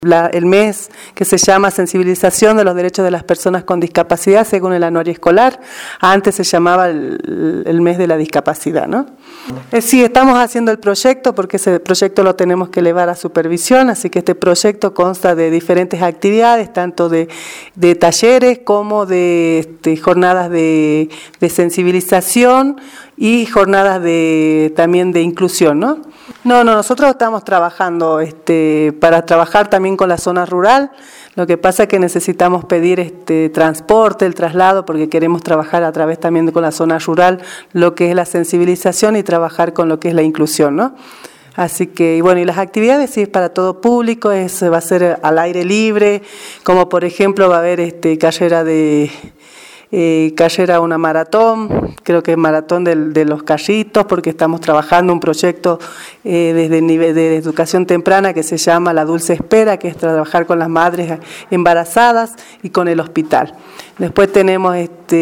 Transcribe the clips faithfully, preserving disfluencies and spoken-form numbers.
La, el mes que se llama Sensibilización de los Derechos de las Personas con Discapacidad según el anuario escolar. Antes se llamaba el, el mes de la discapacidad, ¿no? Eh, sí, estamos haciendo el proyecto porque ese proyecto lo tenemos que elevar a supervisión, así que este proyecto consta de diferentes actividades, tanto de, de talleres como de este, jornadas de, de sensibilización y jornadas de también de inclusión, ¿no? No, no, nosotros estamos trabajando este, para trabajar también con la zona rural. Lo que pasa es que necesitamos pedir este transporte, el traslado, porque queremos trabajar a través también de, con la zona rural, lo que es la sensibilización y trabajar con lo que es la inclusión, ¿no? Así que, y bueno, y las actividades sí es para todo público, es, va a ser al aire libre, como por ejemplo va a haber este carrera de... Eh, carrera una maratón, creo que es maratón de, de los carritos, porque estamos trabajando un proyecto eh, desde el nivel de educación temprana que se llama La Dulce Espera, que es trabajar con las madres embarazadas y con el hospital. Después tenemos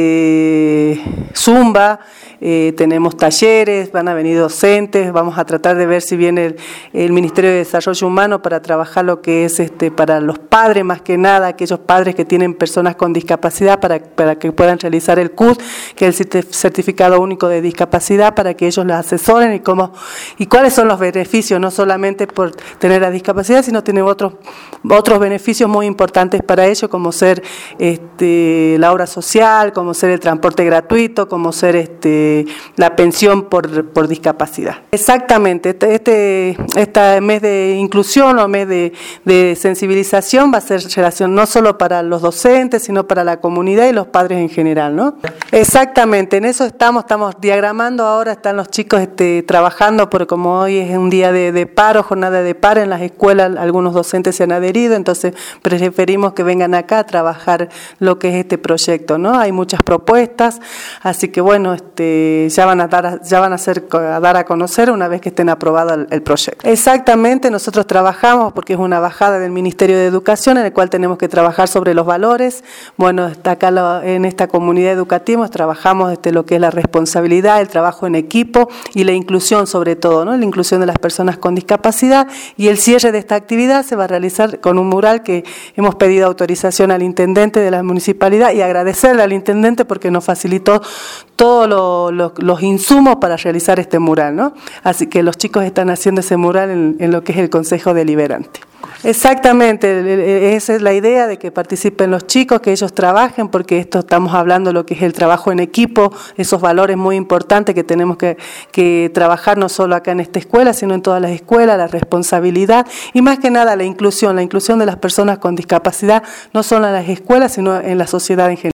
este zumba, eh, tenemos talleres, van a venir docentes, vamos a tratar de ver si viene el, el Ministerio de Desarrollo Humano para trabajar lo que es este para los padres, más que nada, aquellos padres que tienen personas con discapacidad para, para que puedan realizar el C U D, que es el Certificado Único de Discapacidad, para que ellos los asesoren y cómo y cuáles son los beneficios, no solamente por tener la discapacidad, sino tener otros, otros beneficios muy importantes para ellos, como ser este, la obra social, como ser el transporte gratuito, como ser este, la pensión por, por discapacidad. Exactamente, este, este, este mes de inclusión o mes de, de sensibilización va a ser relación no solo para los docentes, sino para la comunidad y los padres en general, ¿no? Exactamente, en eso estamos, estamos diagramando ahora, están los chicos este, trabajando, porque como hoy es un día de, de paro, jornada de paro en las escuelas, algunos docentes se han adherido, entonces preferimos que vengan acá a trabajar lo que es este proyecto, ¿no? Hay muchas propuestas, así que bueno, este, ya van a dar, a, ya van a, hacer, a dar a conocer una vez que estén aprobado el, el proyecto. Exactamente, nosotros trabajamos porque es una bajada del Ministerio de Educación en el cual tenemos que trabajar sobre los valores. Bueno, está acá lo, en esta comunidad educativa trabajamos este, lo que es la responsabilidad, el trabajo en equipo y la inclusión sobre todo, ¿no? La inclusión de las personas con discapacidad, y el cierre de esta actividad se va a realizar con un mural que hemos pedido autorización al intendente de la municipalidad y agradecerle al intendente porque nos facilitó todos lo, lo, los insumos para realizar este mural, ¿no? Así que los chicos están haciendo ese mural en, en lo que es el Consejo Deliberante. Exactamente, esa es la idea, de que participen los chicos, que ellos trabajen, porque esto estamos hablando de lo que es el trabajo en equipo, esos valores muy importantes que tenemos que, que trabajar no solo acá en esta escuela, sino en todas las escuelas, la responsabilidad y más que nada la inclusión, la inclusión de las personas con discapacidad, no solo en las escuelas, sino en la sociedad en general.